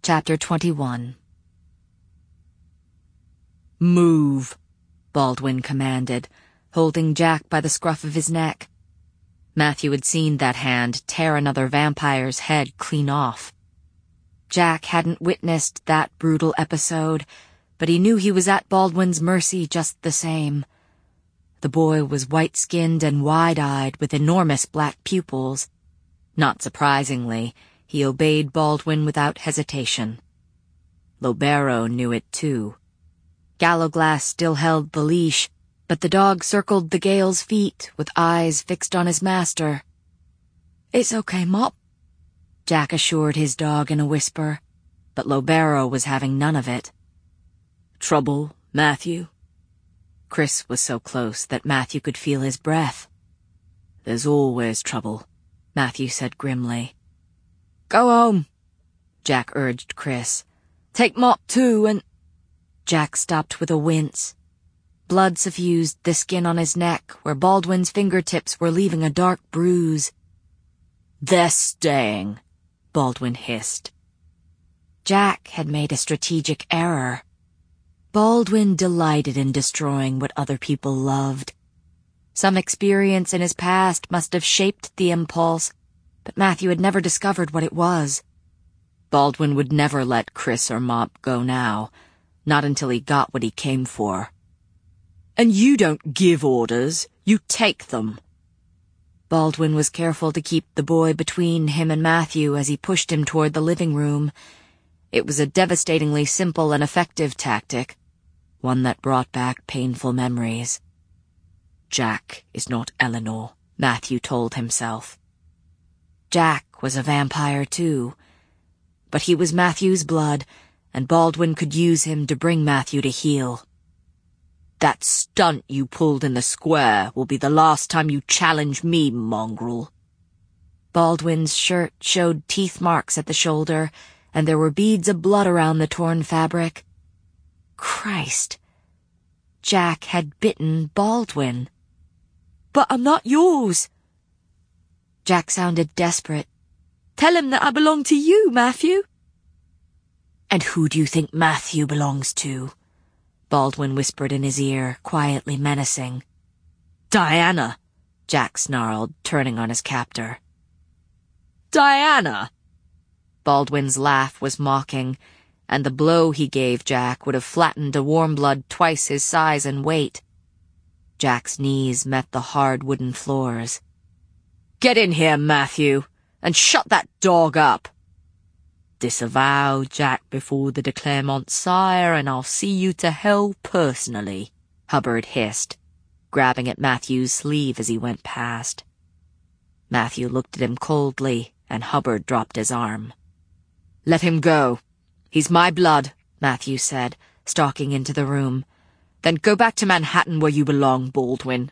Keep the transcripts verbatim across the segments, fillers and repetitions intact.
Chapter twenty-one. "Move," Baldwin commanded, holding Jack by the scruff of his neck. Matthew had seen that hand tear another vampire's head clean off. Jack hadn't witnessed that brutal episode, but he knew he was at Baldwin's mercy just the same. The boy was white-skinned and wide-eyed with enormous black pupils. Not surprisingly, he obeyed Baldwin without hesitation. Lobero knew it too. Gallowglass still held the leash, but the dog circled the Gale's feet with eyes fixed on his master. "It's okay, Mop," Jack assured his dog in a whisper, but Lobero was having none of it. "Trouble, Matthew?" Chris was so close that Matthew could feel his breath. "There's always trouble," Matthew said grimly. "Go home," Jack urged Chris. "Take Mop too, and—" Jack stopped with a wince. Blood suffused the skin on his neck, where Baldwin's fingertips were leaving a dark bruise. "They're staying," Baldwin hissed. Jack had made a strategic error. Baldwin delighted in destroying what other people loved. Some experience in his past must have shaped the impulse, but Matthew had never discovered what it was. Baldwin would never let Chris or Mop go now, not until he got what he came for. "And you don't give orders, you take them." Baldwin was careful to keep the boy between him and Matthew as he pushed him toward the living room. It was a devastatingly simple and effective tactic, one that brought back painful memories. Jack is not Eleanor, Matthew told himself. Jack was a vampire too, but he was Matthew's blood, and Baldwin could use him to bring Matthew to heel. "That stunt you pulled in the square will be the last time you challenge me, mongrel." Baldwin's shirt showed teeth marks at the shoulder, and there were beads of blood around the torn fabric. Christ! Jack had bitten Baldwin. "But I'm not yours." Jack sounded desperate. "Tell him that I belong to you, Matthew." "And who do you think Matthew belongs to?" Baldwin whispered in his ear, quietly menacing. "Diana," Jack snarled, turning on his captor. "Diana?" Baldwin's laugh was mocking, and the blow he gave Jack would have flattened a warmblood twice his size and weight. Jack's knees met the hard wooden floors. "Get in here, Matthew, and shut that dog up." "Disavow Jack before the de Clermont sire, and I'll see you to hell personally," Hubbard hissed, grabbing at Matthew's sleeve as he went past. Matthew looked at him coldly, and Hubbard dropped his arm. "Let him go. He's my blood," Matthew said, stalking into the room. "Then go back to Manhattan where you belong, Baldwin."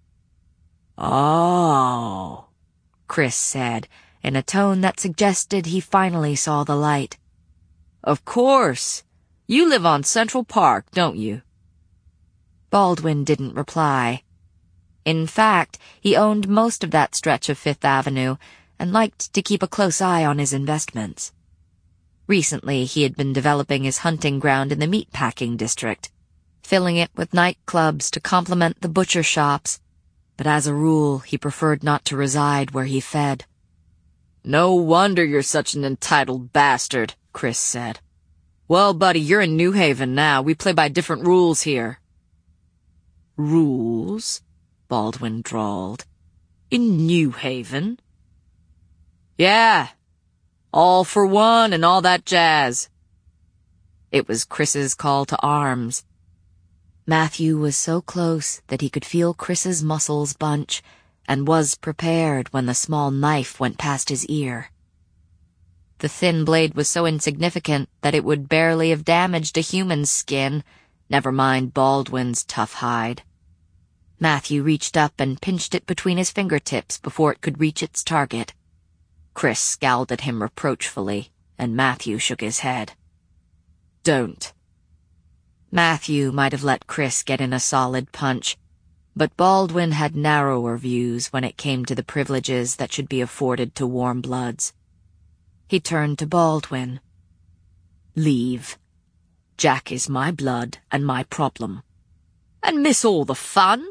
"Oh," Chris said, in a tone that suggested he finally saw the light. "Of course. You live on Central Park, don't you?" Baldwin didn't reply. In fact, he owned most of that stretch of Fifth Avenue and liked to keep a close eye on his investments. Recently, he had been developing his hunting ground in the meatpacking district, filling it with nightclubs to complement the butcher shops, but as a rule, he preferred not to reside where he fed. "No wonder you're such an entitled bastard," Chris said. "Well, buddy, you're in New Haven now. We play by different rules here." "Rules?" Baldwin drawled. "In New Haven?" "Yeah. All for one and all that jazz." It was Chris's call to arms. Matthew was so close that he could feel Chris's muscles bunch, and was prepared when the small knife went past his ear. The thin blade was so insignificant that it would barely have damaged a human's skin, never mind Baldwin's tough hide. Matthew reached up and pinched it between his fingertips before it could reach its target. Chris scowled at him reproachfully, and Matthew shook his head. "Don't." Matthew might have let Chris get in a solid punch, but Baldwin had narrower views when it came to the privileges that should be afforded to warm bloods. He turned to Baldwin. Leave. Jack is my blood and my problem. And miss all the fun?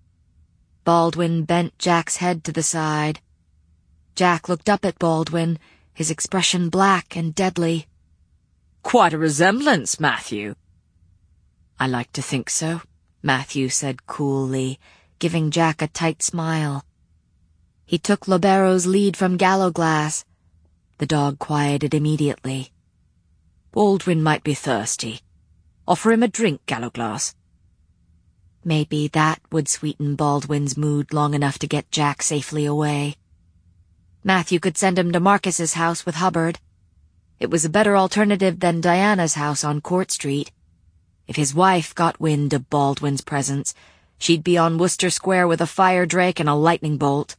Baldwin bent Jack's head to the side. Jack looked up at Baldwin, his expression black and deadly. Quite a resemblance, Matthew. I like to think so, Matthew said coolly, giving Jack a tight smile. He took Lobero's lead from Gallowglass. The dog quieted immediately. Baldwin might be thirsty. Offer him a drink, Gallowglass. Maybe that would sweeten Baldwin's mood long enough to get Jack safely away. Matthew could send him to Marcus's house with Hubbard. It was a better alternative than Diana's house on Court Street. If his wife got wind of Baldwin's presence, she'd be on Worcester Square with a fire drake and a lightning bolt.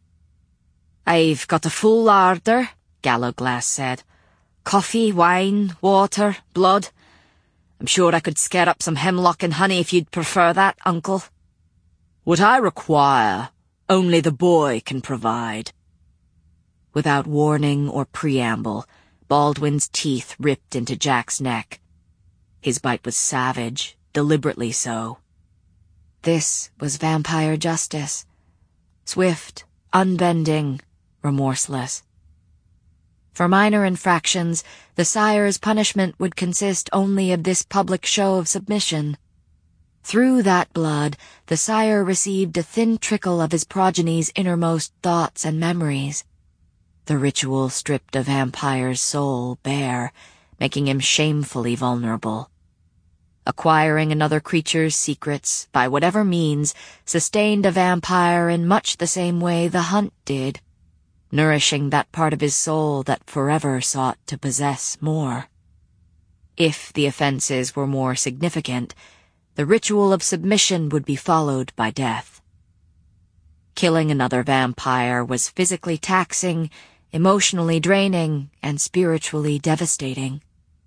I've got a full larder, Gallowglass said. Coffee, wine, water, blood. I'm sure I could scare up some hemlock and honey if you'd prefer that, Uncle. What I require, only the boy can provide. Without warning or preamble, Baldwin's teeth ripped into Jack's neck. His bite was savage, deliberately so. This was vampire justice. Swift, unbending, remorseless. For minor infractions, the sire's punishment would consist only of this public show of submission. Through that blood, the sire received a thin trickle of his progeny's innermost thoughts and memories. The ritual stripped a vampire's soul bare, making him shamefully vulnerable. Acquiring another creature's secrets, by whatever means, sustained a vampire in much the same way the hunt did, nourishing that part of his soul that forever sought to possess more. If the offenses were more significant, the ritual of submission would be followed by death. Killing another vampire was physically taxing, emotionally draining, and spiritually devastating.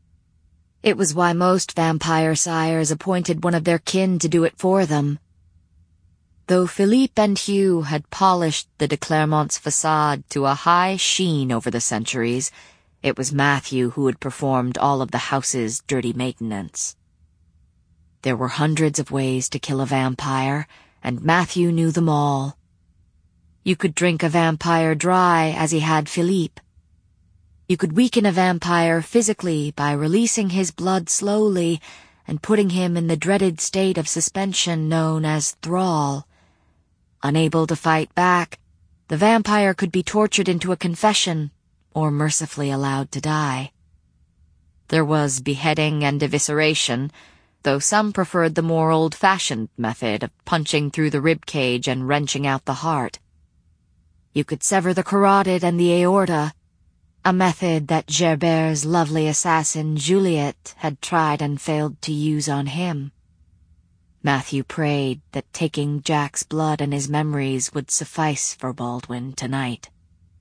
It was why most vampire sires appointed one of their kin to do it for them. Though Philippe and Hugh had polished the de Clermont's facade to a high sheen over the centuries, it was Matthew who had performed all of the house's dirty maintenance. There were hundreds of ways to kill a vampire, and Matthew knew them all. You could drink a vampire dry, as he had Philippe. You could weaken a vampire physically by releasing his blood slowly and putting him in the dreaded state of suspension known as thrall. Unable to fight back, the vampire could be tortured into a confession or mercifully allowed to die. There was beheading and evisceration, though some preferred the more old-fashioned method of punching through the rib cage and wrenching out the heart. You could sever the carotid and the aorta, a method that Gerbert's lovely assassin Juliet had tried and failed to use on him. Matthew prayed that taking Jack's blood and his memories would suffice for Baldwin tonight.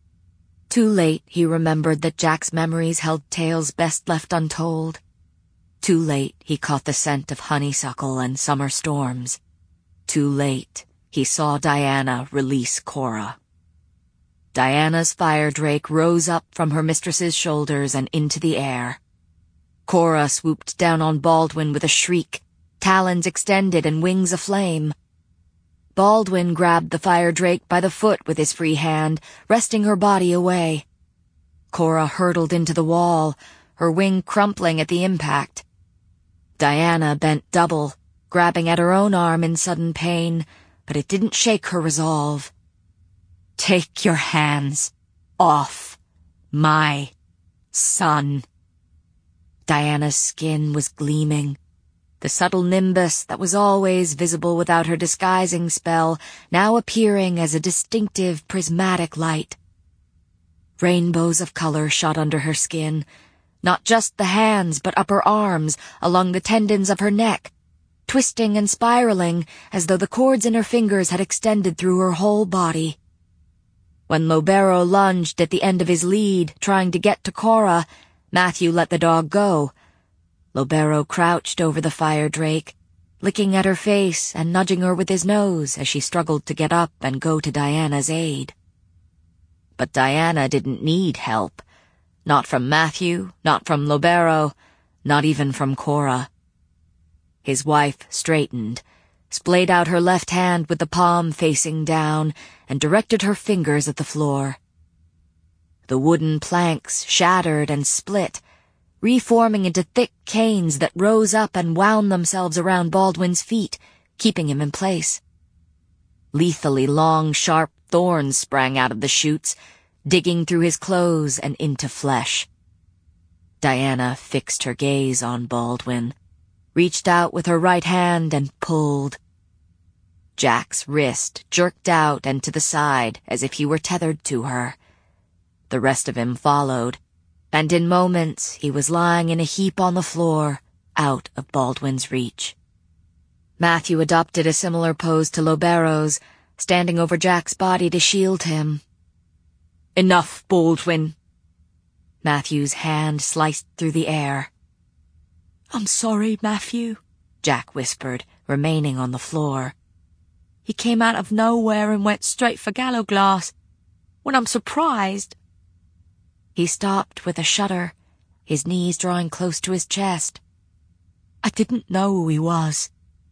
Too late he remembered that Jack's memories held tales best left untold. Too late he caught the scent of honeysuckle and summer storms. Too late he saw Diana release Cora. Diana's fire drake rose up from her mistress's shoulders and into the air. Cora swooped down on Baldwin with a shriek, talons extended and wings aflame. Baldwin grabbed the fire drake by the foot with his free hand, wresting her body away. Cora hurtled into the wall, her wing crumpling at the impact. Diana bent double, grabbing at her own arm in sudden pain, but it didn't shake her resolve. Take your hands off my son. Diana's skin was gleaming. The subtle nimbus that was always visible without her disguising spell now appearing as a distinctive prismatic light. Rainbows of color shot under her skin, not just the hands but upper arms, along the tendons of her neck, twisting and spiraling as though the cords in her fingers had extended through her whole body. When Lobero lunged at the end of his lead, trying to get to Cora, Matthew let the dog go. Lobero crouched over the fire drake, licking at her face and nudging her with his nose as she struggled to get up and go to Diana's aid. But Diana didn't need help. Not from Matthew, not from Lobero, not even from Cora. His wife straightened, splayed out her left hand with the palm facing down, and directed her fingers at the floor. The wooden planks shattered and split, reforming into thick canes that rose up and wound themselves around Baldwin's feet, keeping him in place. Lethally long, sharp thorns sprang out of the chutes, digging through his clothes and into flesh. Diana fixed her gaze on Baldwin, reached out with her right hand and pulled. Jack's wrist jerked out and to the side as if he were tethered to her. The rest of him followed, and in moments he was lying in a heap on the floor, out of Baldwin's reach. Matthew adopted a similar pose to Lobero's, standing over Jack's body to shield him. "Enough, Baldwin." Matthew's hand sliced through the air. "I'm sorry, Matthew," Jack whispered, remaining on the floor. "He came out of nowhere and went straight for Gallowglass. When I'm surprised—" He stopped with a shudder, his knees drawing close to his chest. "I didn't know who he was."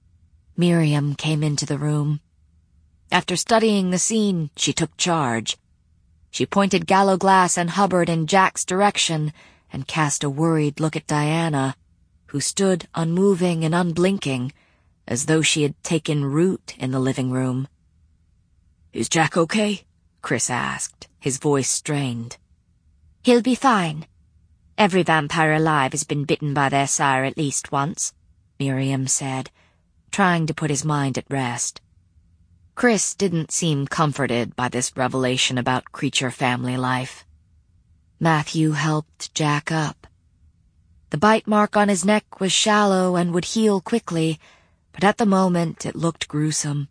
Miriam came into the room. After studying the scene, she took charge. She pointed Gallowglass and Hubbard in Jack's direction and cast a worried look at Diana, who stood unmoving and unblinking, as though she had taken root in the living room. "Is Jack okay?" Chris asked, his voice strained. "He'll be fine. Every vampire alive has been bitten by their sire at least once," Miriam said, trying to put his mind at rest. Chris didn't seem comforted by this revelation about creature family life. Matthew helped Jack up. The bite mark on his neck was shallow and would heal quickly, but at the moment it looked gruesome.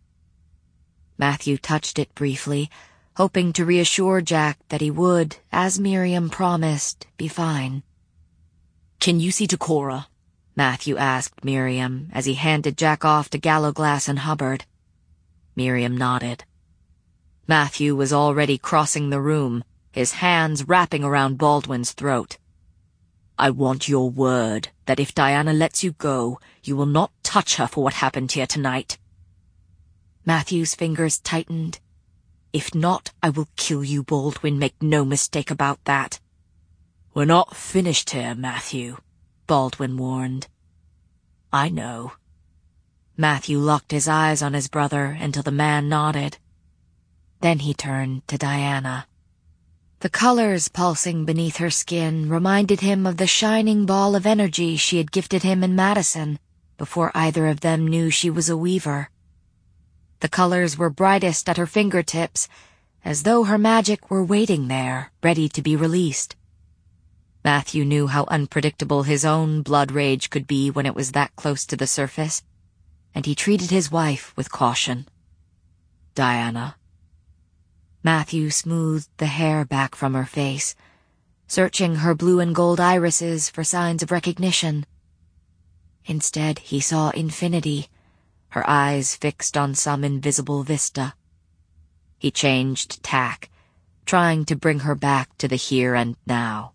Matthew touched it briefly, hoping to reassure Jack that he would, as Miriam promised, be fine. "Can you see to Cora?" Matthew asked Miriam as he handed Jack off to Gallowglass and Hubbard. Miriam nodded. Matthew was already crossing the room, his hands wrapping around Baldwin's throat. "I want your word that if Diana lets you go, you will not touch her for what happened here tonight." Matthew's fingers tightened. "If not, I will kill you, Baldwin. Make no mistake about that." "We're not finished here, Matthew," Baldwin warned. "I know." Matthew locked his eyes on his brother until the man nodded. Then he turned to Diana. The colors pulsing beneath her skin reminded him of the shining ball of energy she had gifted him in Madison before either of them knew she was a weaver. The colors were brightest at her fingertips, as though her magic were waiting there, ready to be released. Matthew knew how unpredictable his own blood rage could be when it was that close to the surface, and he treated his wife with caution. "Diana." Matthew smoothed the hair back from her face, searching her blue and gold irises for signs of recognition. Instead, he saw infinity, her eyes fixed on some invisible vista. He changed tack, trying to bring her back to the here and now.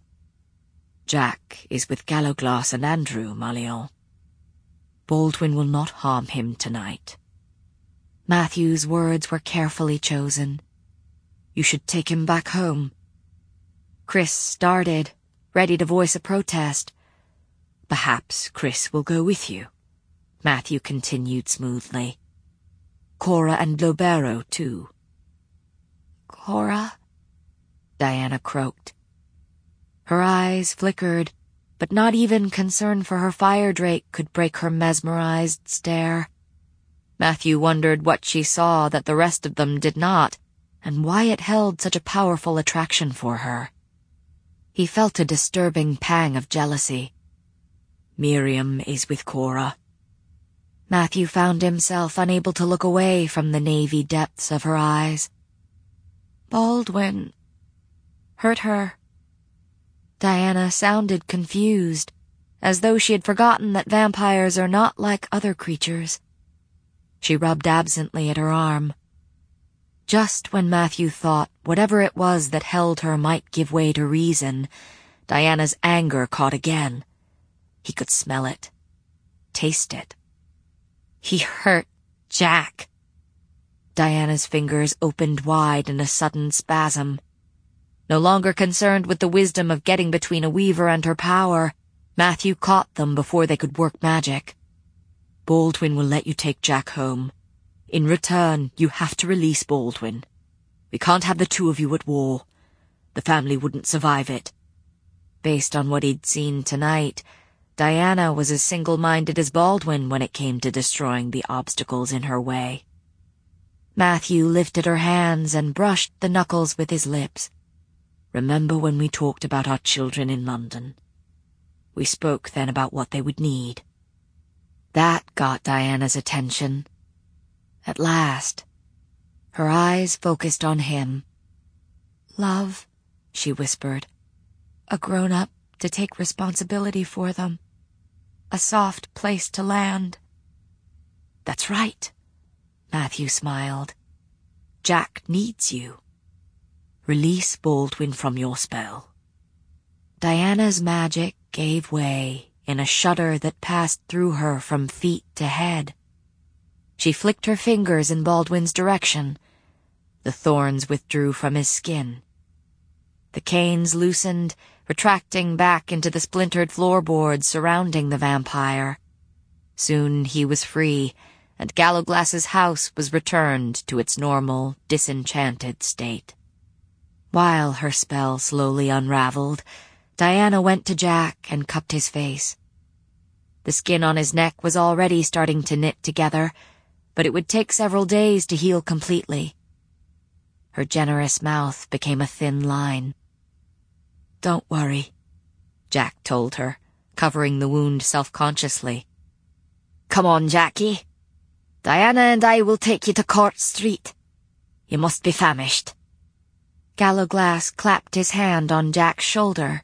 "Jack is with Gallowglass and Andrew, Malion. Baldwin will not harm him tonight." Matthew's words were carefully chosen. "You should take him back home." Chris started, ready to voice a protest. "Perhaps Chris will go with you," Matthew continued smoothly. "Cora and Lobero, too." "Cora?" Diana croaked. Her eyes flickered, but not even concern for her fire drake could break her mesmerized stare. Matthew wondered what she saw that the rest of them did not, and why it held such a powerful attraction for her. He felt a disturbing pang of jealousy. "Miriam is with Cora." Matthew found himself unable to look away from the navy depths of her eyes. "Baldwin hurt her." Diana sounded confused, as though she had forgotten that vampires are not like other creatures. She rubbed absently at her arm. Just when Matthew thought whatever it was that held her might give way to reason, Diana's anger caught again. He could smell it, taste it. He hurt Jack. Diana's fingers opened wide in a sudden spasm. No longer concerned with the wisdom of getting between a weaver and her power, Matthew caught them before they could work magic. Baldwin will let you take Jack home. In return, you have to release Baldwin. We can't have the two of you at war. The family wouldn't survive it. Based on what he'd seen tonight, Diana was as single-minded as Baldwin when it came to destroying the obstacles in her way. Matthew lifted her hands and brushed the knuckles with his lips. Remember when we talked about our children in London? We spoke then about what they would need. That got Diana's attention. At last, her eyes focused on him. "Love," she whispered. "A grown-up to take responsibility for them. A soft place to land." "That's right," Matthew smiled. "Jack needs you. Release Baldwin from your spell." Diana's magic gave way in a shudder that passed through her from feet to head. She flicked her fingers in Baldwin's direction. The thorns withdrew from his skin. The canes loosened, retracting back into the splintered floorboards surrounding the vampire. Soon he was free, and Gallowglass's house was returned to its normal, disenchanted state. While her spell slowly unraveled, Diana went to Jack and cupped his face. The skin on his neck was already starting to knit together, but it would take several days to heal completely. Her generous mouth became a thin line. "Don't worry," Jack told her, covering the wound self-consciously. "Come on, Jackie. Diana and I will take you to Court Street. You must be famished." Gallowglass clapped his hand on Jack's shoulder.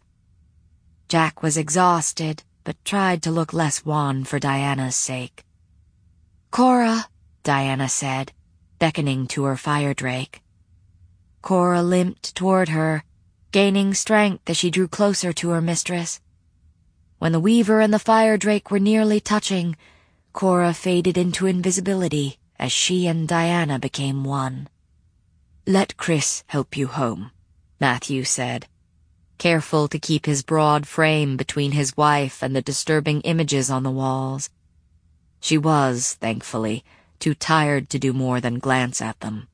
Jack was exhausted, but tried to look less wan for Diana's sake. "Cora," Diana said, beckoning to her fire drake. Cora limped toward her, gaining strength as she drew closer to her mistress. When the weaver and the fire drake were nearly touching, Cora faded into invisibility as she and Diana became one. "Let Chris help you home," Matthew said, careful to keep his broad frame between his wife and the disturbing images on the walls. She was, thankfully, too tired to do more than glance at them.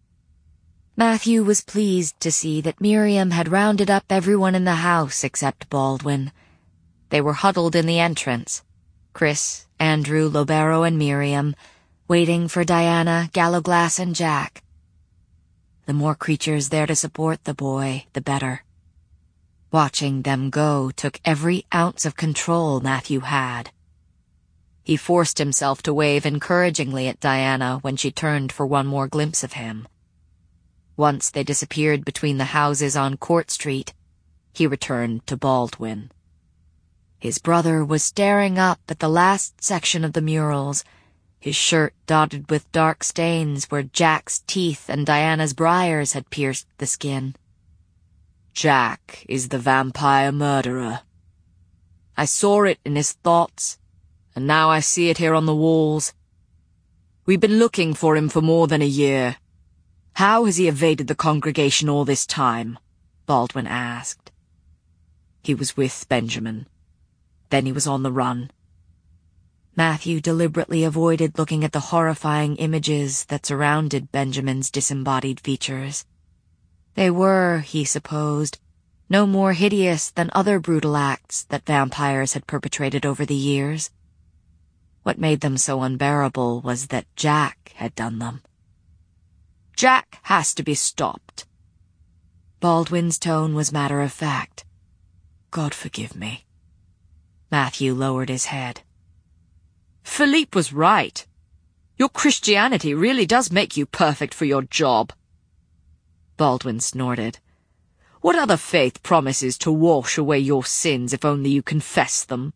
Matthew was pleased to see that Miriam had rounded up everyone in the house except Baldwin. They were huddled in the entrance, Chris, Andrew, Lobero, and Miriam, waiting for Diana, Gallowglass, and Jack. The more creatures there to support the boy, the better. Watching them go took every ounce of control Matthew had. He forced himself to wave encouragingly at Diana when she turned for one more glimpse of him. Once they disappeared between the houses on Court Street, he returned to Baldwin. His brother was staring up at the last section of the murals, his shirt dotted with dark stains where Jack's teeth and Diana's briars had pierced the skin. "Jack is the vampire murderer. I saw it in his thoughts, and now I see it here on the walls. We've been looking for him for more than a year. How has he evaded the congregation all this time?" Baldwin asked. "He was with Benjamin. Then he was on the run." Matthew deliberately avoided looking at the horrifying images that surrounded Benjamin's disembodied features. They were, he supposed, no more hideous than other brutal acts that vampires had perpetrated over the years. What made them so unbearable was that Jack had done them. "Jack has to be stopped." Baldwin's tone was matter-of-fact. "God forgive me." Matthew lowered his head. "Philippe was right. Your Christianity really does make you perfect for your job." Baldwin snorted. "What other faith promises to wash away your sins if only you confess them?"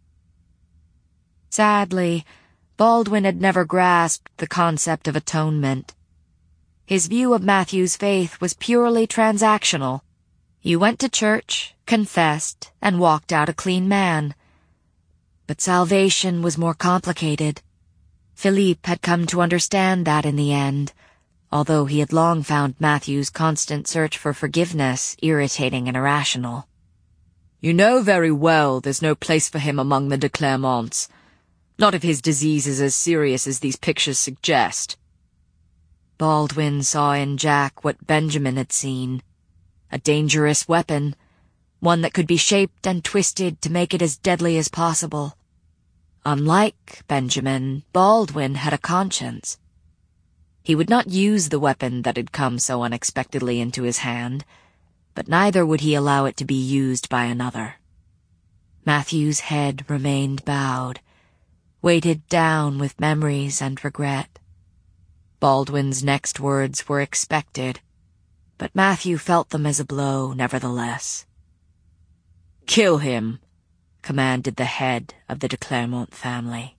Sadly, Baldwin had never grasped the concept of atonement. His view of Matthew's faith was purely transactional. You went to church, confessed, and walked out a clean man. But salvation was more complicated. Philippe had come to understand that in the end, although he had long found Matthew's constant search for forgiveness irritating and irrational. You know very well there's no place for him among the de Clermonts. Not if his disease is as serious as these pictures suggest. Baldwin saw in Jack what Benjamin had seen. A dangerous weapon, one that could be shaped and twisted to make it as deadly as possible. Unlike Benjamin, Baldwin had a conscience. He would not use the weapon that had come so unexpectedly into his hand, but neither would he allow it to be used by another. Matthew's head remained bowed, weighted down with memories and regret. Baldwin's next words were expected, but Matthew felt them as a blow nevertheless. "Kill him," commanded the head of the de Clermont family.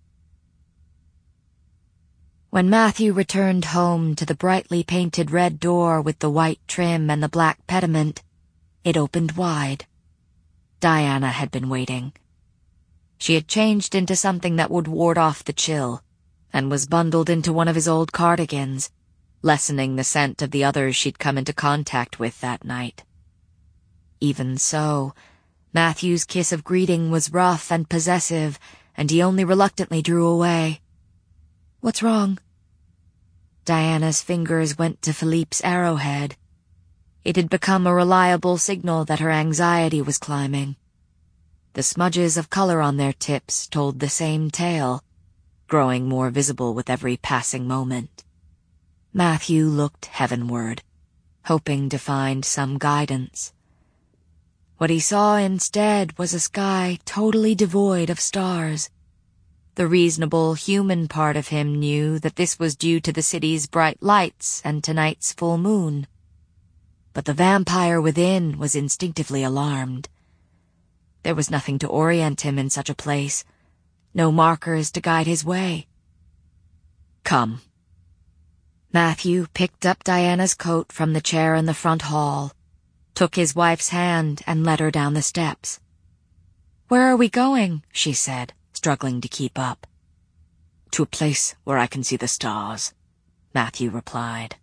When Matthew returned home to the brightly painted red door with the white trim and the black pediment, it opened wide. Diana had been waiting. She had changed into something that would ward off the chill, and was bundled into one of his old cardigans, lessening the scent of the others she'd come into contact with that night. Even so, Matthew's kiss of greeting was rough and possessive, and he only reluctantly drew away. "What's wrong?" Diana's fingers went to Philippe's arrowhead. It had become a reliable signal that her anxiety was climbing. The smudges of color on their tips told the same tale, growing more visible with every passing moment. Matthew looked heavenward, hoping to find some guidance. What he saw instead was a sky totally devoid of stars. The reasonable human part of him knew that this was due to the city's bright lights and tonight's full moon. But the vampire within was instinctively alarmed. There was nothing to orient him in such a place, no markers to guide his way. "Come." Matthew picked up Diana's coat from the chair in the front hall, took his wife's hand and led her down the steps. "Where are we going?" she said, struggling to keep up. "To a place where I can see the stars," Matthew replied.